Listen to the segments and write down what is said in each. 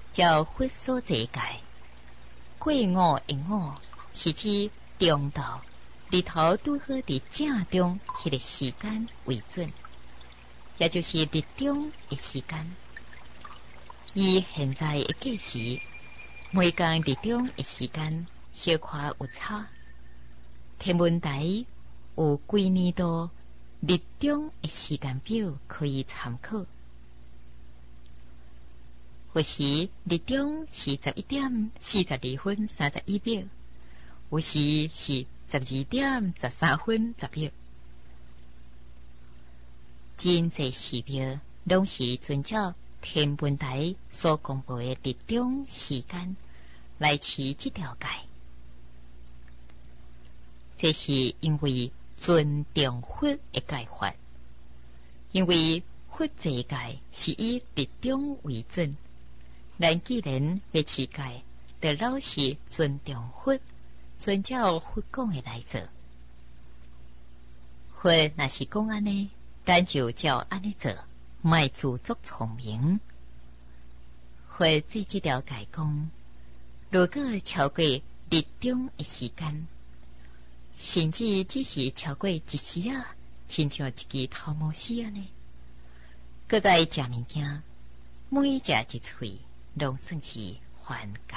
照佛所坐界，过午的午是指中道，日头拄好伫正中迄个时间为准，也就是日中的时间。以现在的计时，每天日中的时间小可有差。天文台有几年度日中的时间表可以参考。有时日中是11点42分31秒，有时是12点13分10秒。真侪时表拢是遵照天文台所公布的日中时间来持这条界。这是因为尊重佛的界法，因为佛坐界是以日中为准。咱既然要持戒，就老实尊重佛，遵照佛讲的来做。佛若是讲安尼，咱就照安尼做，莫自作聪明。佛这条戒讲，如果超过日中的时间，甚至只是超过一时啊，亲像一支头毛丝安尼，搁再食物件，每食一喙，拢算是犯戒。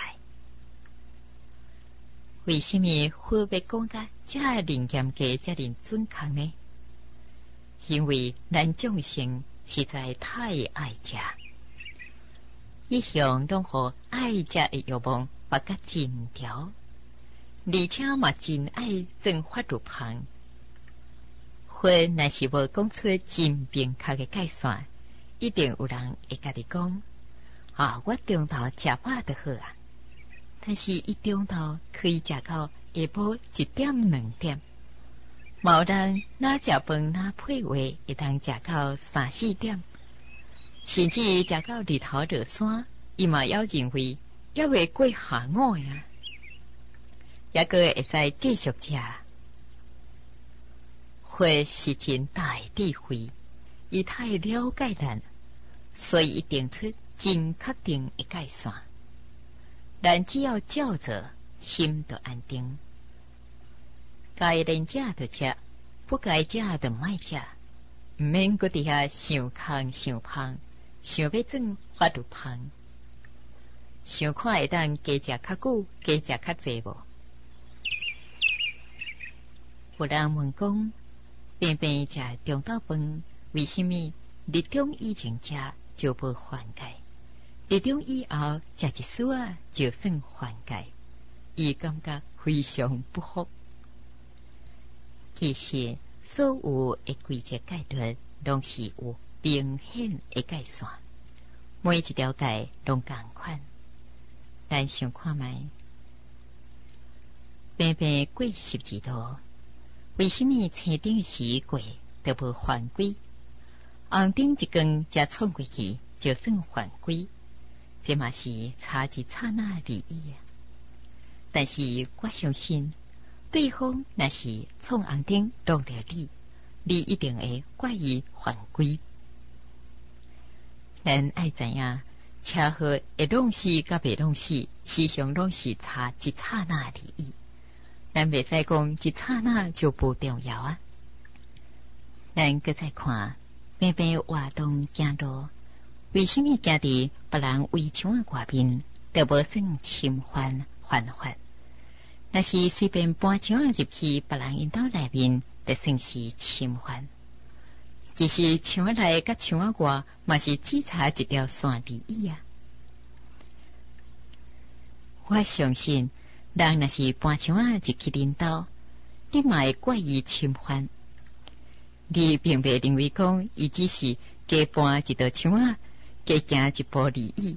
为什么佛要讲甲遮灵严格、遮灵准确呢？因为咱众生实在太爱食，一向拢互爱食的欲望发甲真条，而且嘛真爱正法入旁。佛若是无讲出真明确的界线，一定有人会甲你讲。我中昼食饱就好啊，但是伊中昼可以食到下晡1点2点，嘛有人哪食饭哪配话会当食到3、4点，甚至食到日头落山，伊嘛要认为还未过下午呀，也个会使继续食。佛是真大智慧，伊太了解咱，所以伊定出真确定的界线，咱只要照做，心就安定。该能食就食，不该食就莫食，毋免搁伫遐想空想胖，想要装发入胖，想看会当加食较久，加食较济无？有人问讲，平平食中昼饭，为什么日中以前食就无犯戒？日中以后食一丝啊，就算犯戒，伊感觉非常不服。其实所有的规则戒律，拢是有明显的界线，每一条戒拢同款。咱想看觅，平平过十字路，为什么青顶时过就无犯规？红顶一根才冲过去，就算犯规？这嘛是差一刹那而已啊！但是我相信，对方若是冲红顶撞到你一定会怪伊犯规。咱爱知影，车祸会弄死甲袂弄死，时常拢是差一刹那而已。咱袂使讲一刹那就不重要啊！咱搁再看，平平活动行路。为什么行伫别人围墙的外面，就无算侵犯犯法？若是随便搬墙入去别人因兜内面，就算是侵犯。其实墙内甲墙外嘛是只差一条线而已啊！我相信，人若是搬墙入去恁兜，你嘛会怪伊侵犯。你并袂认为讲伊只是加搬一道墙加行一步而已。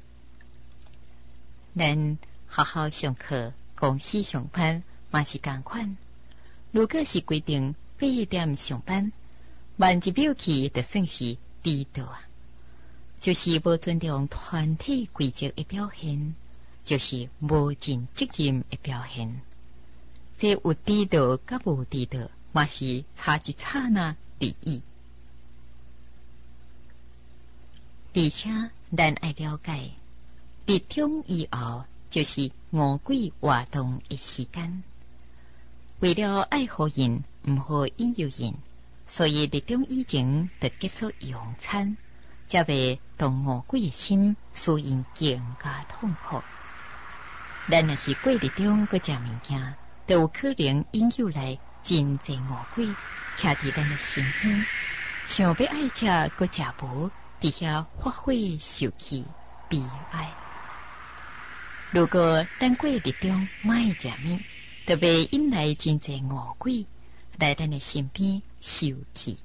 咱学校上课、公司上班嘛是同款。如果是规定8点上班，慢一秒去就算是迟到啊，就是无尊重团体规则的表现，就是无尽责任的表现。这有迟到甲无迟到，嘛是差一刹那而已。而且咱爱了解， 日中以后就是餓鬼活動嘅時間。為了愛好人唔好引誘人，所以日中以前就結束用餐，才袂動餓鬼嘅心，使因更加痛苦。咱若是過日中閣食物件，就有可能引誘來真濟餓鬼徛佇咱嘅身邊，想要愛食閣食無，佇遐發火受氣悲哀。如果咱過日中莫食物，就袂引來真濟餓鬼來咱嘅身邊受氣。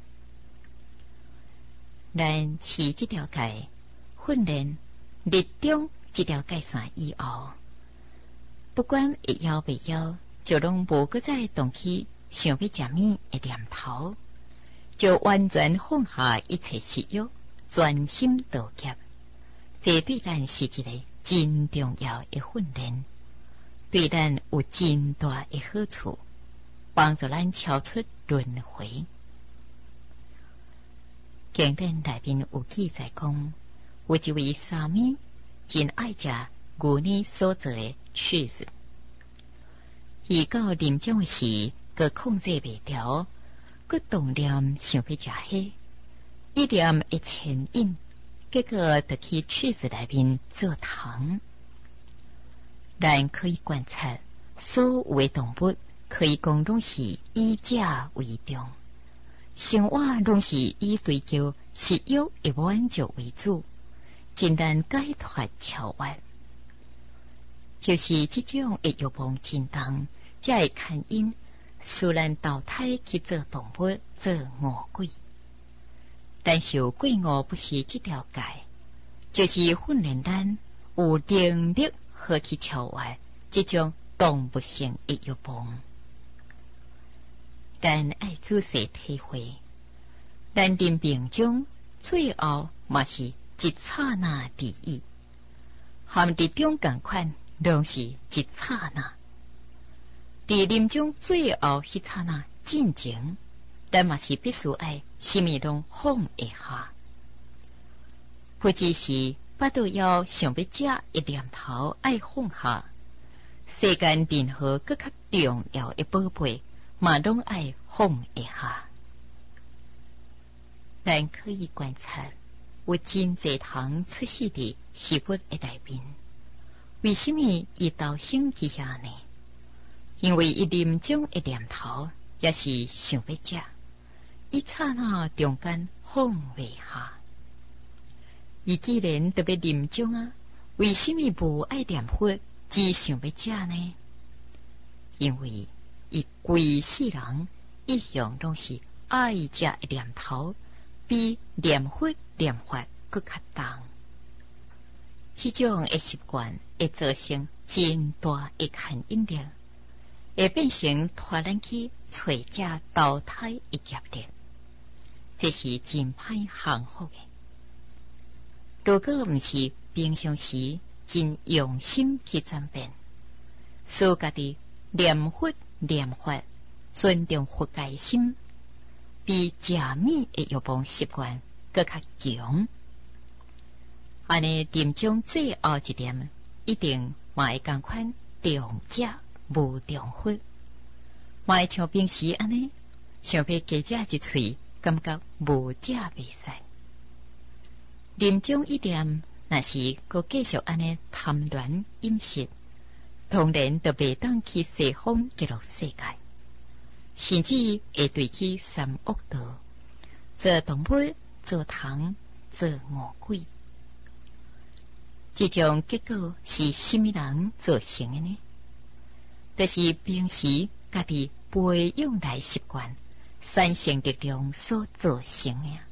咱飼這條界訓練日中這條界線以後，不管會枵袂枵，就攏無閣再動起想要食物的念頭，就完全放下一切食慾，專心道業。這對咱是一個真重要的訓練，對咱有真大的好處，幫助咱超出輪迴。經典內面有記載講，有一位沙彌真愛食牛奶所做的cheese，伊到臨終的時，閣控制袂牢，閣動念想要食迄，一念會牽引，結果就去cheese內面做糖。咱可以觀察，所有的動物可以講攏是以食為重，生活攏是以追求食慾的滿足為主，真難解脫超越。就是這種的欲望真重，才會牽引使咱投胎去做動物，做餓鬼。但是鬼餓不是這條界，就是訓練咱有能力好去超越這種動物性的欲望。咱愛仔細體會，咱臨命中最後嘛是一剎那利益，含日中同款，攏是一剎那。佇臨終最後迄剎那進前，咱嘛是必須愛什麼攏放下下，不只是巴肚枵想要食一念頭愛放下，世間任何閣較重要的寶貝嘛攏愛放下下。咱可以觀察，有真濟糖出世佇食物的內面，為什麼伊投生去遐呢？因為伊臨終的念頭也是想要食，一剎那中間放袂下。伊既然特別臨終啊，為什麼無愛念佛，只想要食呢？因為伊規世人一向攏是愛食的念頭，比念佛念法閣較重。這種的習慣會造成真大的牽引力，會變成拖咱去找食投胎的業力，這是真歹幸福的。如果毋是平常時真用心去轉變，使家己念佛念法，尊重佛界心，比食物的欲望習慣閣較強。安尼臨終最後一念，一定嘛會同款重食無重佛，嘛會像平時安尼，想要加食一喙，感覺無食袂使。臨終一念，若是閣繼續安尼貪戀飲食，當然就袂當去西方極樂世界，甚至會對去三惡道，做動物、做糖、做餓鬼。這種結果是什麼人造成的呢？就是平時家己培養來習慣、產生力量所造成的。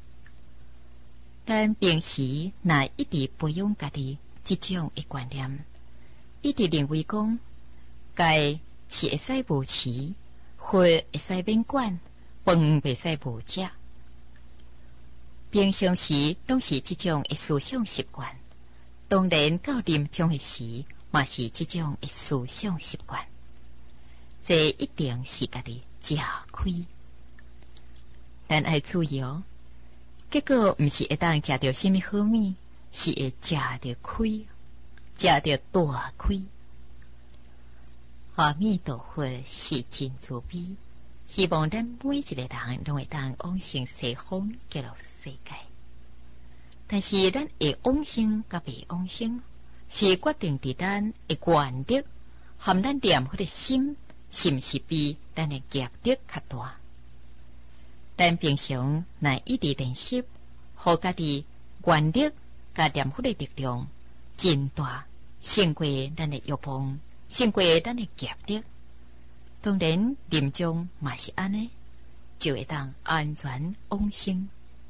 咱平時若一直培養家己這種的觀念，一直認為講，該是會使無吃，火會使免管，飯袂使無食。平常時攏是這種的思想習慣，當然到臨終的時，嘛是這種的思想習慣。這一定是家己吃虧。咱愛注意哦。結果毋是會當食到什麼好物，是會食到虧。 食着大亏。阿弥陀佛是真慈悲，希望咱每一个人拢会当往生西方极乐世界。但是咱会往生甲未往生，是决定伫咱的愿力含咱念佛的心，是毋是比咱的业力较大？咱平常若一直练习，互家己愿力甲念佛的力量真大，胜过咱的欲望，胜过咱的业力。当然临终嘛是安尼，就会当安全往生。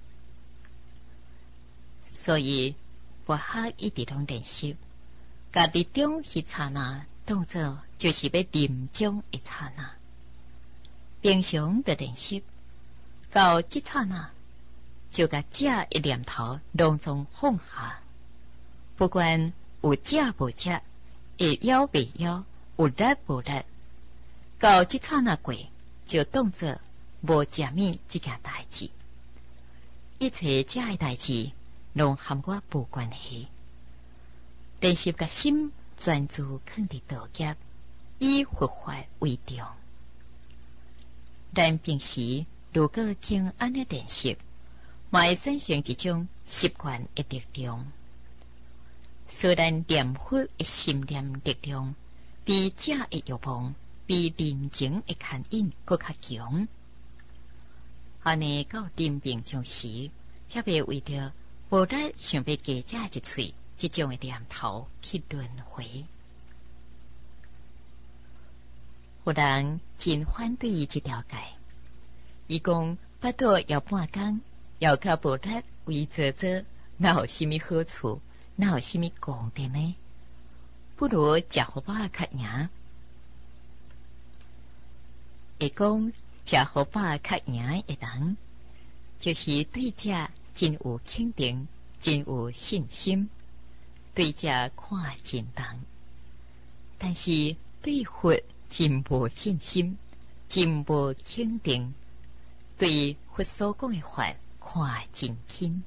所以佛学一直拢练习，甲日中迄刹那当作就是要临终一刹那。平常的练习到即刹那，就甲这一念头拢总放下，不管有食无食，会枵未枵，有力无力，到即刹那过，就当作无食物即件代志，一切这的代志拢含我无关系。练习甲心专注放伫道业，以佛法为重。咱平时如果经安尼练习，嘛会产生一种习惯的力量，使咱念佛的心念力量比这的欲望，比人情的牵引更较强。安尼到临病终时，才袂为着无力想要加食一喙，这种的念头去轮回。有人真反对这条界，伊讲巴肚枵半工，枵较无力为做做，哪有什么好处，哪有什么功德呢？不如食好饱较赢。会讲食好饱较赢的人，就是对这真有肯定，真有信心，对这看真重，但是对佛真无信心，真无肯定，对佛所讲的法看真轻。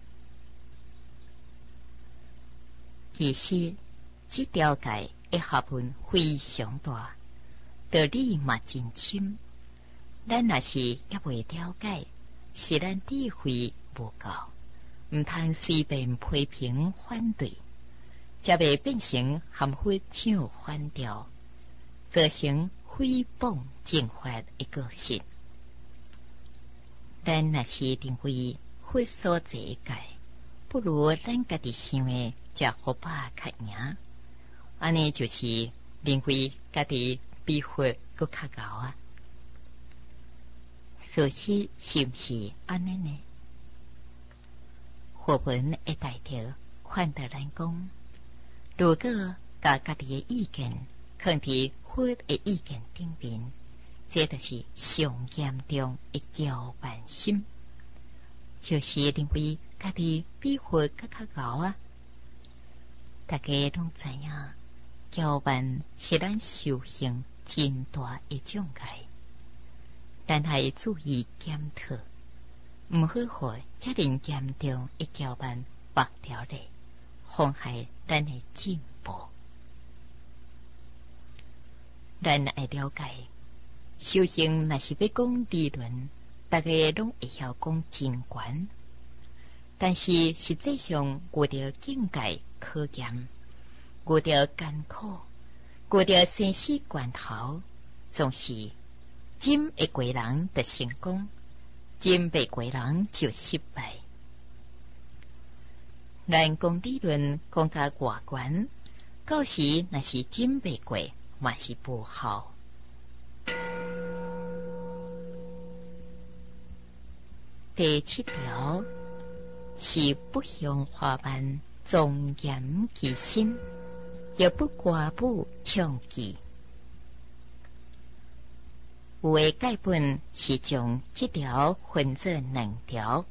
其实这条界的学问非常大，道理嘛真深，咱若是也未了解，是咱智慧无够，毋通随便批评反对，才袂变成含佛唱反调，造成诽谤正法的个性。咱若是认为佛所坐界，不如咱家己想的食好饱较赢，安尼就是认为家己比佛搁较高啊。事实是毋是安尼呢？佛文的大条看得咱讲，如果甲家己的意见放伫佛的意见顶面，这就是上严重的骄慢心，就是认为家己比佛搁较高啊。大家拢知影，骄慢是咱修行真大的障碍，咱还注意检讨，毋好互遮尔严重的骄慢绑掉咧，妨害咱的进步。咱爱了解，修行若是要讲理论，大家拢会晓讲真悬，但是实际上遇到境界考验，遇到艰苦，遇到生死关头，总是真会过人就成功，真袂过人就失败。咱讲理论讲甲外悬，到时若是真袂过，嘛是不好。第7条是不向花瓣庄严其心，也不挂布唱技。有的解本是将这条分作2条，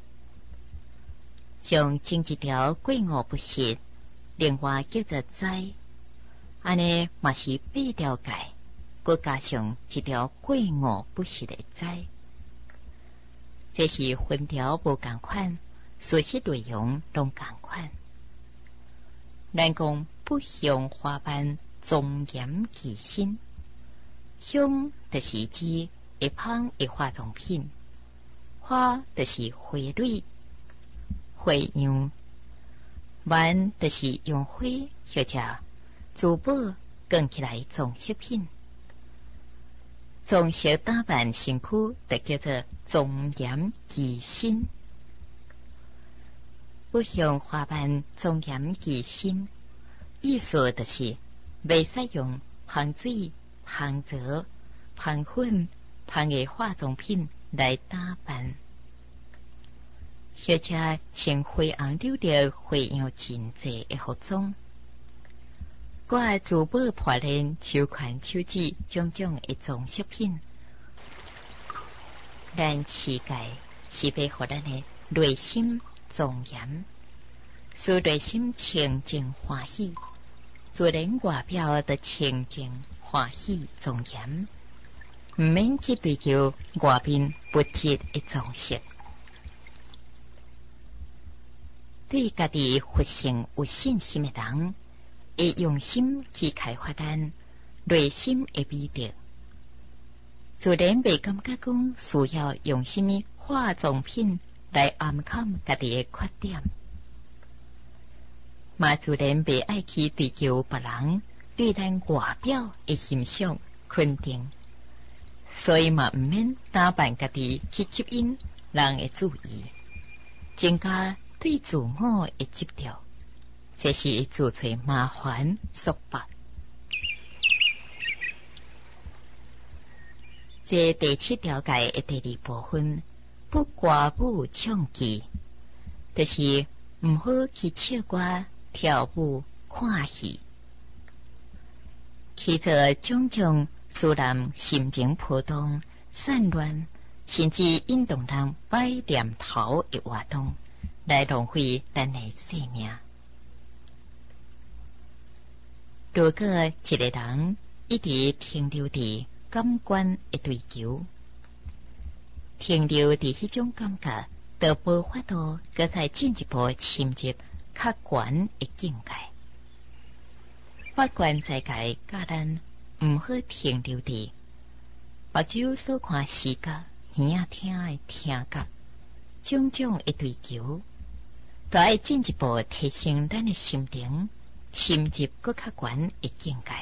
将前一条过午不食，另外叫做斋，安尼嘛是8条界，佮加上一条过午不食的斋。这是分条无共款，事实内容拢共款。咱讲不向花瓣庄严其身。香就是指一芳一化妆品，花就是花蕊、花样，瓣就是用花或者珠宝卷起来装饰品。装饰打扮身躯，就叫做庄严其身。不向花瓣庄严其身，意思就是未使用香水、香泽、香粉、香的化妆品来打扮，或者穿灰红溜溜、花样真济的服装。挂珠宝破链、手环、手指种种的装饰品，咱世界是要互咱的内心庄严，使内心清净欢喜，自然外表的清净欢喜庄严，唔免去追求外面物质的装饰。对家己佛性有信心的人，会用心去开发咱内心的美德，自然袂感觉讲需要用什么化妆品来掩盖家己的缺点，嘛自然袂爱去追求别人对咱外表的欣赏肯定，所以嘛唔免打扮家己去吸引人的注意，增加对自我的执着。这是自找麻烦束缚。这第7条解的第2部分，不歌舞唱伎，就是唔好去唱歌、跳舞、看戏，去做种种使人心情波动、散乱，甚至引动人摆念头的活动，来浪费咱的生命。如果一个人一直停留伫感官的追求，停留伫迄种感觉，就无法度搁再进一步深入较悬的境界。法官在界教咱毋好停留伫目睭所看视觉、耳仔听的听觉，种种的追求，就要进一步提升咱的心灵，深入搁较悬的境界。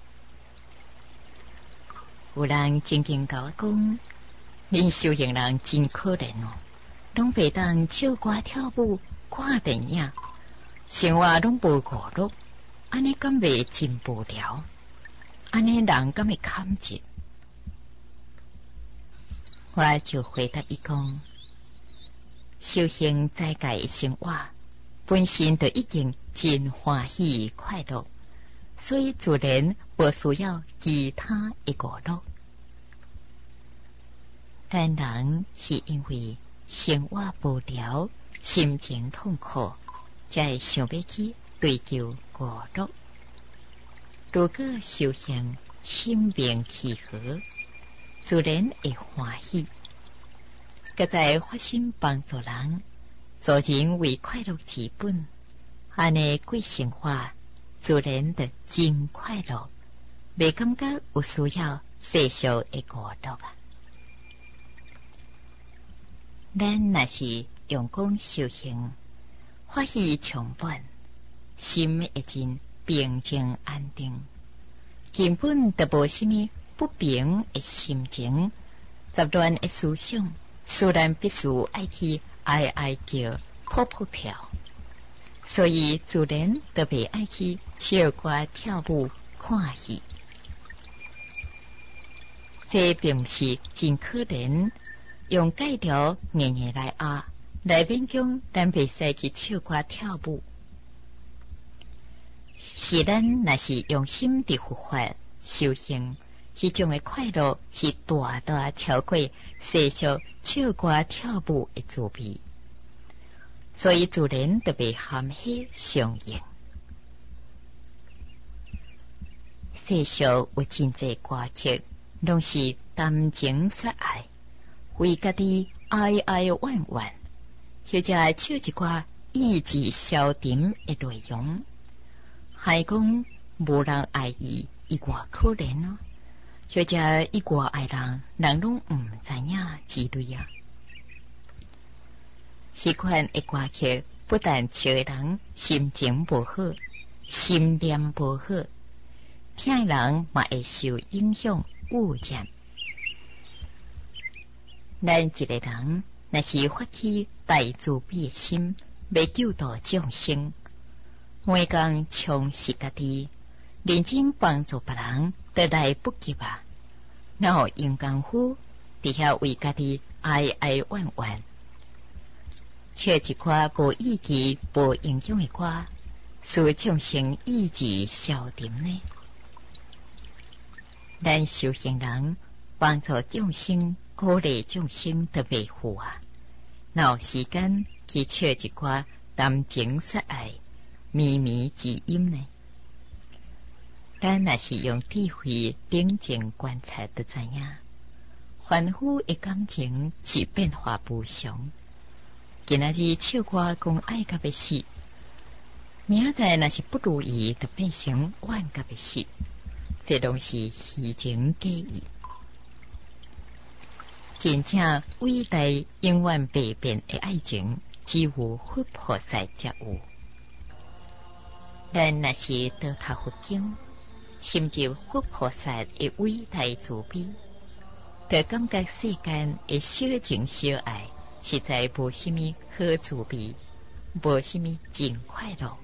有人曾经甲我讲，恁修行人真可怜哦，拢袂当唱歌跳舞、看电影，生活拢无娱乐，安尼敢袂真无聊？安尼人敢会堪折？我就回答伊讲，修行在家的生活本身就已经真欢喜快乐，所以自然不需要其他的娱乐。咱人是因为生活无聊、心情痛苦，才会想要去追求娱乐。如果修行心平气和，自然会欢喜，搁再发心帮助人，做人为快乐之本，安尼过生活，自然就真快乐，袂感觉有需要世俗的娱乐啊。咱若是用功修行，欢喜充满，心会真平静安定，根本就无什么不平的心情、杂乱的思想，虽然必须爱去哀哀叫、扑扑跳，所以自然就袂爱去唱歌、跳舞、看戏。这并不是真可怜。用戒条硬硬来压，来勉强咱袂使去唱歌跳舞。是咱若是用心地佛法修行，迄种的快乐是大大超过世俗唱歌跳舞的滋味，所以自然就被含血相应。世俗有真济歌曲，拢是谈情说爱。为家己哀哀怨怨，或者唱一寡意志消沉的内容， 还讲无人爱伊，伊偌可怜哦。或者伊偌爱人，人拢毋知影之类啊。迄款的歌曲不但笑人心情无好，心念无好，听人嘛会受影响误解。咱一个人若是发起大慈悲的心，要救度众生，每工充实家己，认真帮助别人，得来不及啊！然后用功夫，伫遐为家己哀哀怨怨，唱一歌无意义、无影响的歌，使众生意志消沉呢？咱修行人帮助众生、鼓励众生的维护啊！哪有时间去唱一歌谈情说爱、靡靡之音呢？咱若是用智慧冷静观察，就知影，凡夫的感情是变化无常。今仔日唱歌讲爱甲要死，明仔若是不如意，就变成怨甲要死，这拢是虚情假意。真正伟大永远不变的爱情，只有佛菩萨才有。咱若是多读佛经，深究佛菩萨的伟大慈悲，就感觉世间的小情小爱，实在无什么好滋味，无什么真快乐。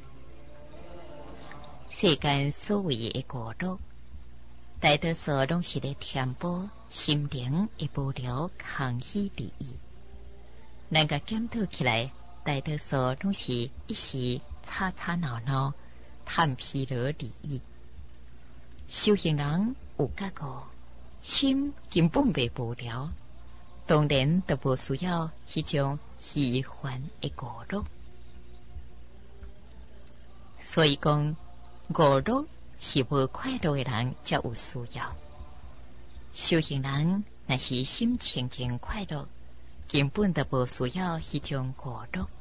世间所谓的娱乐，大多数拢是咧填补心灵的无聊、空虚之意。咱甲检讨起来，大多数拢是一时吵吵闹闹、贪疲劳而已。修行人有觉悟，心根本袂无聊，当然就无需要迄种虚幻的娱乐。所以讲，娱乐是无快乐的人才有需要。修行人若是心清净快乐，根本就无需要迄种娱乐。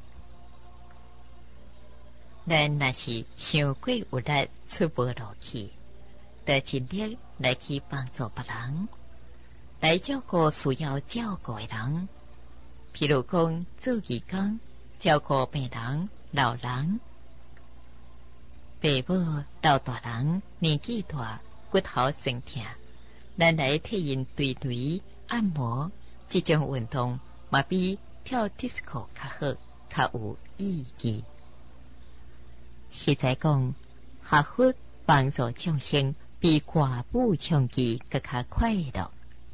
咱若是想过有力出无落去，就尽力来去帮助别人，来照顾需要照顾的人。譬如讲做义工，照顾病人、老人、爸母、老大人年纪大，骨头酸痛，咱来替因捶捶按摩，这种运动嘛比跳 disco 较好，较有意义。实在讲，学佛帮助众生，比歌舞唱伎更加快乐。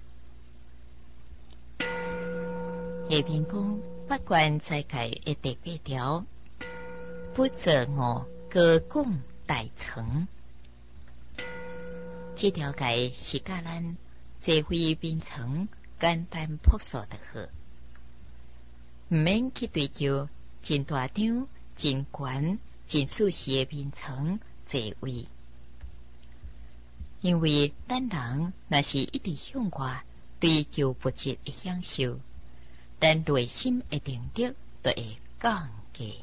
下面讲八关斋戒的第8条，不择我歌讲大乘。这条戒是教咱智慧编程，简单朴素的好，唔免去追求真大张、真悬、真舒适的编程智慧。因为咱人若是一直向外追求物质的享受，咱内心的定力就会降低。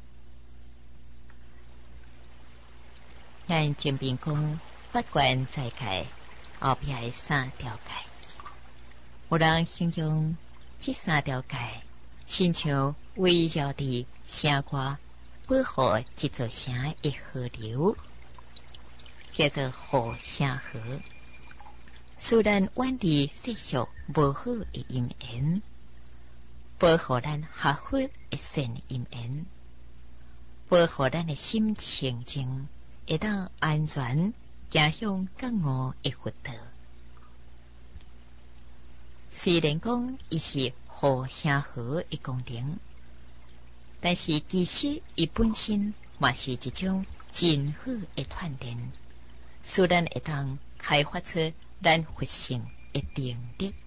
咱前面讲八关斋戒后边的3条戒，有人形容这3条戒亲像围绕伫城外保护一座城的河流，叫做护城河，使咱远离世俗无好的因缘，保护咱学佛的善因缘，保护咱的心清净，会当安全走向觉悟的佛道。虽然讲伊是护城河的功能，但是其实伊本身嘛是一种真好的锻炼，使咱会当开发出咱佛性的定力。